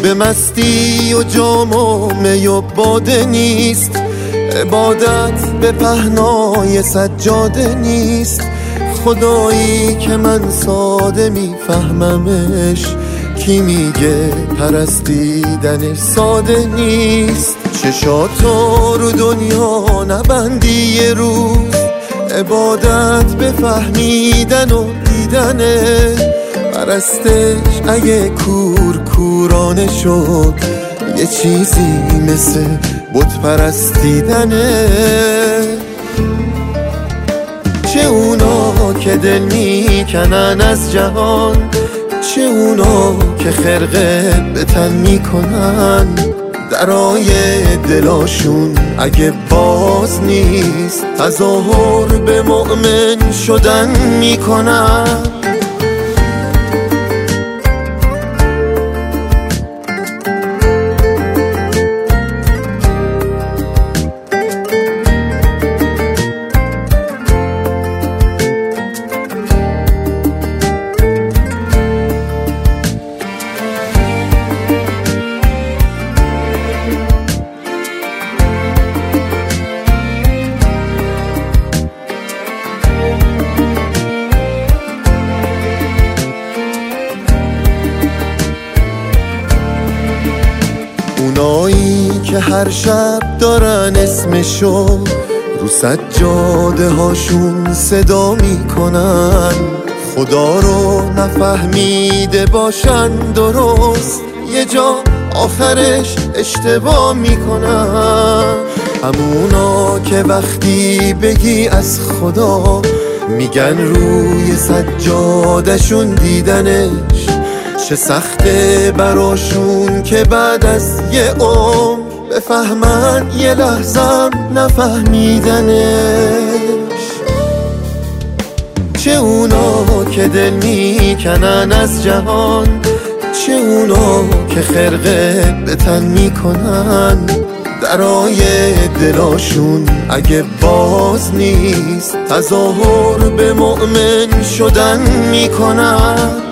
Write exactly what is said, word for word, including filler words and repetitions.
به مستی و جام و می و باده نیست، عبادت به پهنای سجاده نیست. خدایی که من ساده میفهممش، کی میگه پرستیدنش ساده نیست. چشاتو رو دنیا نبندی یه روز، عبادت به فهمیدن و دیدنه. پرستش اگه کور کورانه شد، یه چیزی مثل بت پرستیدنه. چه اونا که دل میکنن از جهان، چه اونا که خرقه به تن میکنن. درای دلاشون اگه باز نیست، تظاهر به مؤمن شدن میکنن. اونایی که هر شب دارن اسمشو رو سجاده هاشون صدا میکنن. خدا رو نفهمیده باشن درست، یه جا آخرش اشتباه میکنن. همونا که وقتی بگی از خدا، میگن روی سجادهشون دیدنش. چه سخته براشون که بعد از یه عمر بفهمن یه لحظم نفهمیدنش. چه اونا که دل میکنن از جهان، چه اونا که خرقه به تن میکنن. درای دلاشون اگه باز نیست، تظاهر به مؤمن شدن میکنن.